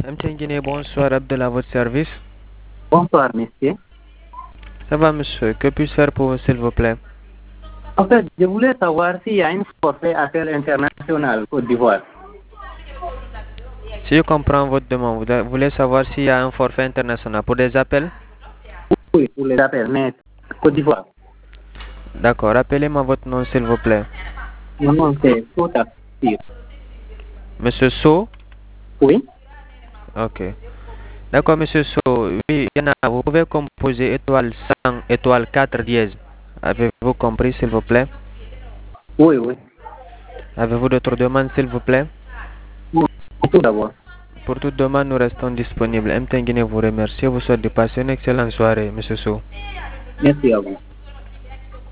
MTN Guinée, bonsoir, Abdel à votre service. Bonsoir, monsieur. Ça va, monsieur? Que puis-je faire pour vous, s'il vous plaît? En fait, je voulais savoir s'il y a une forfait appel international Côte d'Ivoire. Si je comprends votre demande, vous voulez savoir s'il y a un forfait international pour des appels? Oui, pour les appels, mais Côte d'Ivoire. D'accord, rappelez-moi votre nom, s'il vous plaît. Mon nom, c'est Kota. Monsieur So? Oui. Ok. D'accord, monsieur So. Oui, il y en a. Vous pouvez composer étoile 100, étoile 4 dièse. Avez-vous compris, s'il vous plaît? Oui, oui. Avez-vous d'autres demandes, s'il vous plaît? Tout d'abord. Pour toute demande, nous restons disponibles. MTN Guinée vous remercie. Vous souhaite de passer une excellente soirée, monsieur So. Merci à vous.